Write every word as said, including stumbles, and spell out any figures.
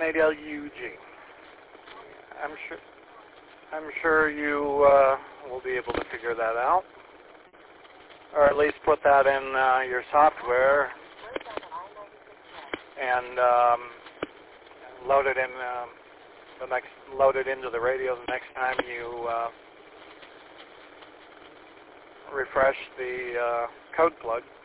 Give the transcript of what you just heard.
eight L U G. I'm sure, I'm sure you uh, will be able to figure that out, or at least put that in uh, your software and um, load it in um, the next, load it into the radio the next time you uh, refresh the uh, code plug.